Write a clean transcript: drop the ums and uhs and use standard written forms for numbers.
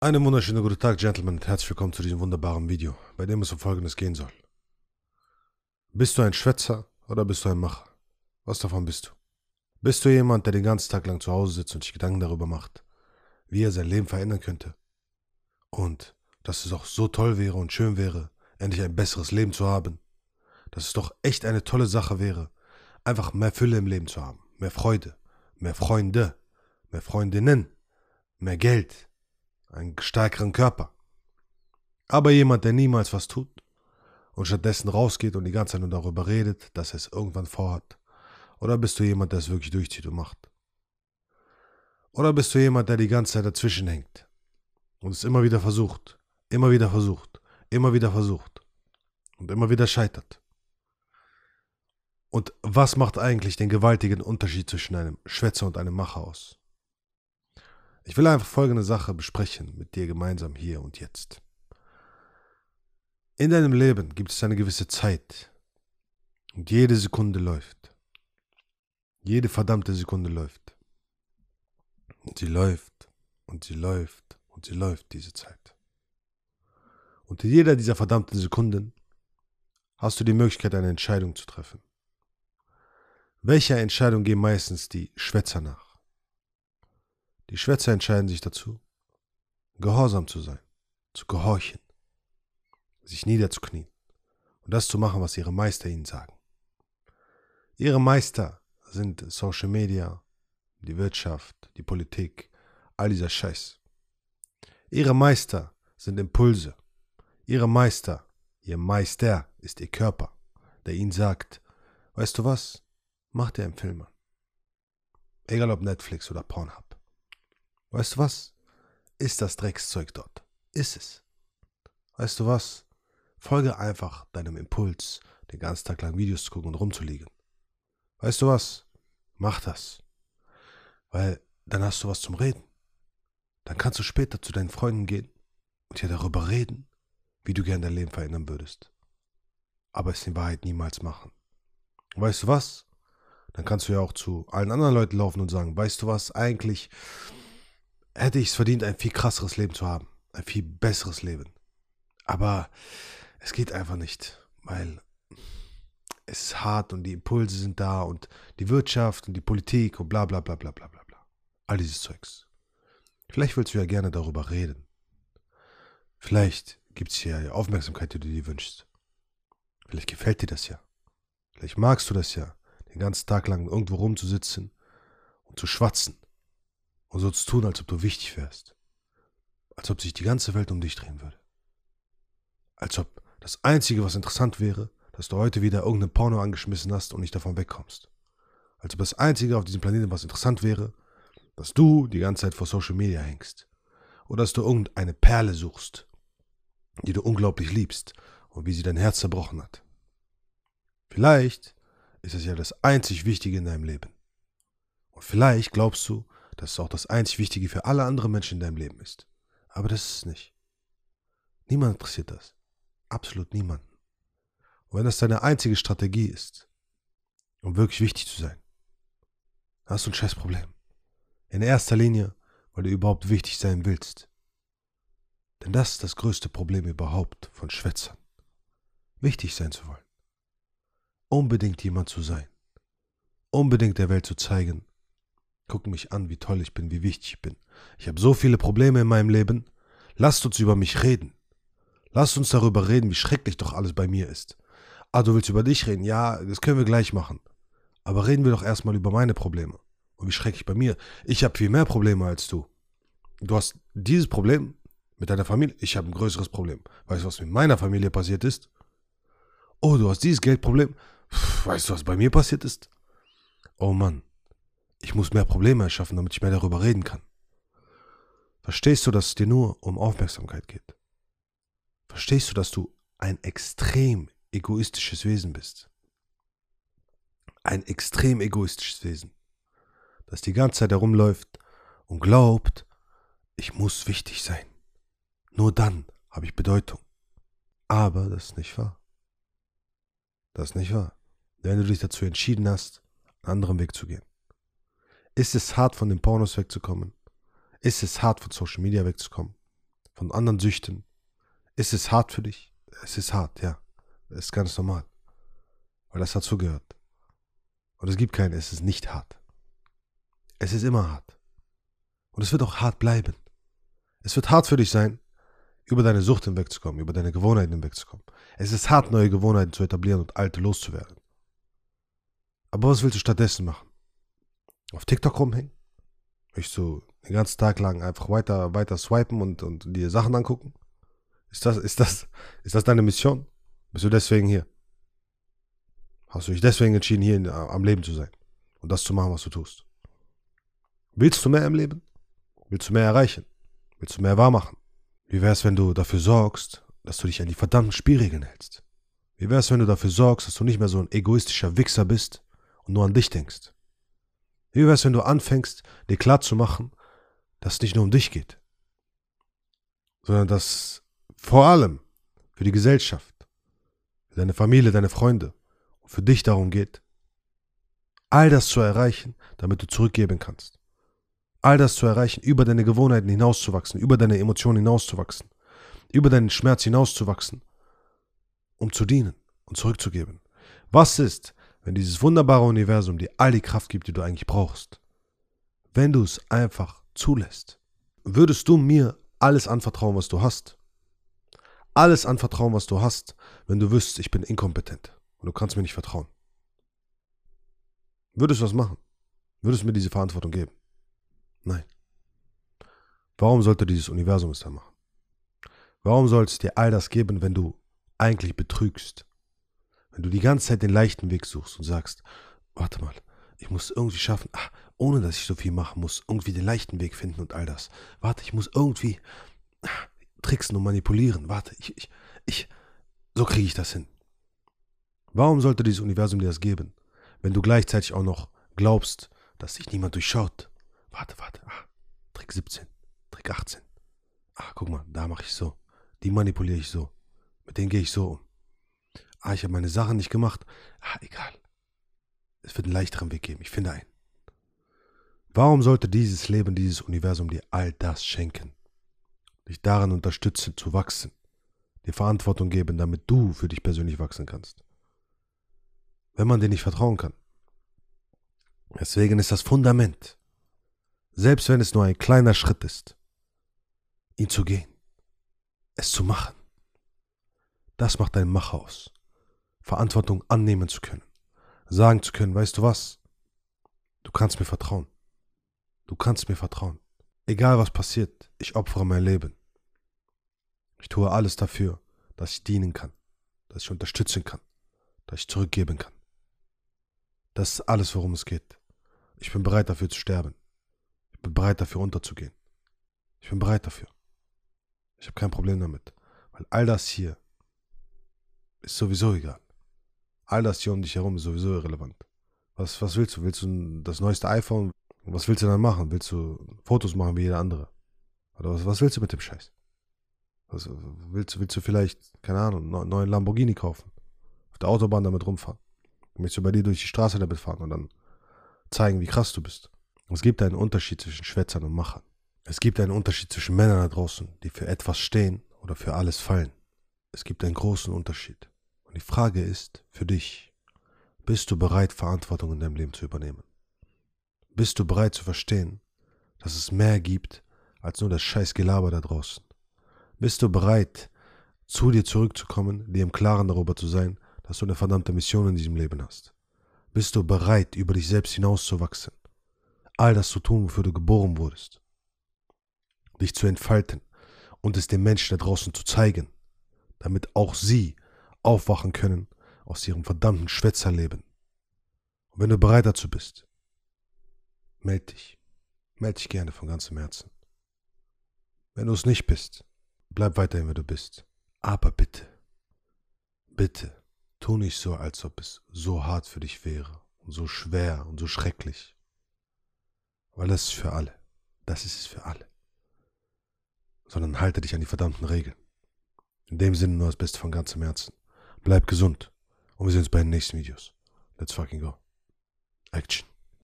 Einen wunderschönen guten Tag, Gentlemen, und herzlich willkommen zu diesem wunderbaren Video, bei dem es um Folgendes gehen soll. Bist du ein Schwätzer oder bist du ein Macher? Was davon bist du? Bist du jemand, der den ganzen Tag lang zu Hause sitzt und sich Gedanken darüber macht, wie er sein Leben verändern könnte? Und dass es auch so toll wäre und schön wäre, endlich ein besseres Leben zu haben. Dass es doch echt eine tolle Sache wäre, einfach mehr Fülle im Leben zu haben, mehr Freude, mehr Freunde, mehr Freundinnen, mehr Geld, einen stärkeren Körper. Aber jemand, der niemals was tut und stattdessen rausgeht und die ganze Zeit nur darüber redet, dass er es irgendwann vorhat. Oder bist du jemand, der es wirklich durchzieht und macht? Oder bist du jemand, der die ganze Zeit dazwischen hängt und es immer wieder versucht, immer wieder versucht, immer wieder versucht und immer wieder scheitert? Und was macht eigentlich den gewaltigen Unterschied zwischen einem Schwätzer und einem Macher aus? Ich will einfach folgende Sache besprechen mit dir gemeinsam hier und jetzt. In deinem Leben gibt es eine gewisse Zeit und jede Sekunde läuft. Jede verdammte Sekunde läuft. Und sie läuft und sie läuft und sie läuft, diese Zeit. Und in jeder dieser verdammten Sekunden hast du die Möglichkeit, eine Entscheidung zu treffen. Welcher Entscheidung gehen meistens die Schwätzer nach? Die Schwätzer entscheiden sich dazu, gehorsam zu sein, zu gehorchen, sich niederzuknien und das zu machen, was ihre Meister ihnen sagen. Ihre Meister sind Social Media, die Wirtschaft, die Politik, all dieser Scheiß. Ihre Meister sind Impulse. Ihr Meister ist ihr Körper, der ihnen sagt, weißt du was, mach dir einen Film an. Egal ob Netflix oder Pornhub. Weißt du was, ist das Dreckszeug dort. Ist es. Weißt du was, folge einfach deinem Impuls, den ganzen Tag lang Videos zu gucken und rumzuliegen. Weißt du was, mach das. Weil dann hast du was zum Reden. Dann kannst du später zu deinen Freunden gehen und dir darüber reden, wie du gern dein Leben verändern würdest. Aber es in Wahrheit niemals machen. Und weißt du was? Dann kannst du ja auch zu allen anderen Leuten laufen und sagen, weißt du was, eigentlich hätte ich es verdient, ein viel krasseres Leben zu haben. Ein viel besseres Leben. Aber es geht einfach nicht, weil es ist hart und die Impulse sind da und die Wirtschaft und die Politik und bla bla bla bla bla bla bla. All dieses Zeugs. Vielleicht willst du ja gerne darüber reden. Vielleicht gibt es ja Aufmerksamkeit, die du dir wünschst. Vielleicht gefällt dir das ja. Vielleicht magst du das ja, den ganzen Tag lang irgendwo rumzusitzen und zu schwatzen und so zu tun, als ob du wichtig wärst. Als ob sich die ganze Welt um dich drehen würde. Als ob das Einzige, was interessant wäre, dass du heute wieder irgendein Porno angeschmissen hast und nicht davon wegkommst. Als ob das Einzige auf diesem Planeten, was interessant wäre, dass du die ganze Zeit vor Social Media hängst. Oder dass du irgendeine Perle suchst, die du unglaublich liebst und wie sie dein Herz zerbrochen hat. Vielleicht ist es ja das einzig Wichtige in deinem Leben. Und vielleicht glaubst du, dass es auch das einzig Wichtige für alle anderen Menschen in deinem Leben ist. Aber das ist es nicht. Niemand interessiert das. Absolut niemanden. Und wenn das deine einzige Strategie ist, um wirklich wichtig zu sein, dann hast du ein scheiß Problem. In erster Linie, weil du überhaupt wichtig sein willst. Denn das ist das größte Problem überhaupt von Schwätzern. Wichtig sein zu wollen. Unbedingt jemand zu sein. Unbedingt der Welt zu zeigen. Guck mich an, wie toll ich bin, wie wichtig ich bin. Ich habe so viele Probleme in meinem Leben. Lasst uns über mich reden. Lasst uns darüber reden, wie schrecklich doch alles bei mir ist. Ah, du willst über dich reden? Ja, das können wir gleich machen. Aber reden wir doch erstmal über meine Probleme. Und wie schrecklich bei mir. Ich habe viel mehr Probleme als du. Du hast dieses Problem mit deiner Familie. Ich habe ein größeres Problem. Weißt du, was mit meiner Familie passiert ist? Oh, du hast dieses Geldproblem. Weißt du, was bei mir passiert ist? Oh Mann, ich muss mehr Probleme erschaffen, damit ich mehr darüber reden kann. Verstehst du, dass es dir nur um Aufmerksamkeit geht? Verstehst du, dass du ein extrem egoistisches Wesen bist? Ein extrem egoistisches Wesen, das die ganze Zeit herumläuft und glaubt, ich muss wichtig sein. Nur dann habe ich Bedeutung. Aber das ist nicht wahr. Das ist nicht wahr. Wenn du dich dazu entschieden hast, einen anderen Weg zu gehen. Ist es hart, von den Pornos wegzukommen? Ist es hart, von Social Media wegzukommen? von anderen Süchten. Ist es hart für dich? Es ist hart, ja. Es ist ganz normal. Weil das dazugehört. Und es gibt keinen, es ist nicht hart. Es ist immer hart. Und es wird auch hart bleiben. Es wird hart für dich sein, über deine Sucht hinwegzukommen, über deine Gewohnheiten hinwegzukommen. Es ist hart, neue Gewohnheiten zu etablieren und alte loszuwerden. Aber was willst du stattdessen machen? Auf TikTok rumhängen? Möchtest du den ganzen Tag lang einfach weiter swipen und dir Sachen angucken? Ist das deine Mission? Bist du deswegen hier? Hast du dich deswegen entschieden, hier am Leben zu sein und das zu machen, was du tust? Willst du mehr im Leben? Willst du mehr erreichen? Willst du mehr wahrmachen? Wie wär's, wenn du dafür sorgst, dass du dich an die verdammten Spielregeln hältst? Wie wär's, wenn du dafür sorgst, dass du nicht mehr so ein egoistischer Wichser bist und nur an dich denkst? Wie wär's, wenn du anfängst, dir klarzumachen, dass es nicht nur um dich geht, sondern dass vor allem für die Gesellschaft, für deine Familie, deine Freunde und für dich darum geht, all das zu erreichen, damit du zurückgeben kannst. All das zu erreichen, über deine Gewohnheiten hinauszuwachsen, über deine Emotionen hinauszuwachsen, über deinen Schmerz hinauszuwachsen, um zu dienen und zurückzugeben. Was ist, wenn dieses wunderbare Universum dir all die Kraft gibt, die du eigentlich brauchst? Wenn du es einfach zulässt. Würdest du mir alles anvertrauen, was du hast? Alles anvertrauen, was du hast, wenn du wüsstest, ich bin inkompetent und du kannst mir nicht vertrauen? Würdest du das machen? Würdest du mir diese Verantwortung geben? Nein. Warum sollte dieses Universum es dann machen? Warum soll es dir all das geben, wenn du eigentlich betrügst? Wenn du die ganze Zeit den leichten Weg suchst und sagst, warte mal, ich muss irgendwie schaffen, ohne dass ich so viel machen muss, irgendwie den leichten Weg finden und all das. Warte, ich muss irgendwie tricksen und manipulieren. Warte, so kriege ich das hin. Warum sollte dieses Universum dir das geben, wenn du gleichzeitig auch noch glaubst, dass dich niemand durchschaut? Warte, Trick 17, Trick 18. Guck mal, da mache ich so. Die manipuliere ich so. Mit denen gehe ich so um. Ich habe meine Sachen nicht gemacht. Egal. Es wird einen leichteren Weg geben. Ich finde einen. Warum sollte dieses Leben, dieses Universum dir all das schenken? Dich darin unterstützen, zu wachsen. Dir Verantwortung geben, damit du für dich persönlich wachsen kannst. Wenn man dir nicht vertrauen kann. Deswegen ist das Fundament, selbst wenn es nur ein kleiner Schritt ist, ihn zu gehen, es zu machen. Das macht deinen Macher aus. Verantwortung annehmen zu können. Sagen zu können, weißt du was? Du kannst mir vertrauen. Du kannst mir vertrauen. Egal was passiert, ich opfere mein Leben. Ich tue alles dafür, dass ich dienen kann, dass ich unterstützen kann, dass ich zurückgeben kann. Das ist alles, worum es geht. Ich bin bereit dafür zu sterben. Ich bin bereit dafür unterzugehen. Ich bin bereit dafür. Ich habe kein Problem damit, weil all das hier ist sowieso egal. All das hier um dich herum ist sowieso irrelevant. Was willst du? Willst du das neueste iPhone? Was willst du dann machen? Willst du Fotos machen wie jeder andere? Oder was willst du mit dem Scheiß? Willst du vielleicht, keine Ahnung, einen neuen Lamborghini kaufen? Auf der Autobahn damit rumfahren? Möchtest du bei dir durch die Straße damit fahren und dann zeigen, wie krass du bist? Es gibt einen Unterschied zwischen Schwätzern und Machern. Es gibt einen Unterschied zwischen Männern da draußen, die für etwas stehen oder für alles fallen. Es gibt einen großen Unterschied. Und die Frage ist für dich, bist du bereit, Verantwortung in deinem Leben zu übernehmen? Bist du bereit zu verstehen, dass es mehr gibt als nur das scheiß Gelaber da draußen? Bist du bereit, zu dir zurückzukommen, dir im Klaren darüber zu sein, dass du eine verdammte Mission in diesem Leben hast? Bist du bereit, über dich selbst hinauszuwachsen? All das zu tun, wofür du geboren wurdest? Dich zu entfalten und es den Menschen da draußen zu zeigen, damit auch sie aufwachen können aus ihrem verdammten Schwätzerleben. Und wenn du bereit dazu bist, meld dich. Meld dich gerne von ganzem Herzen. Wenn du es nicht bist, bleib weiterhin, wer du bist. Aber bitte, bitte, tu nicht so, als ob es so hart für dich wäre und so schwer und so schrecklich. Weil das ist für alle. Das ist es für alle. Sondern halte dich an die verdammten Regeln. In dem Sinne nur das Beste von ganzem Herzen. Bleib gesund und wir sehen uns bei den nächsten Videos. Let's fucking go. Action.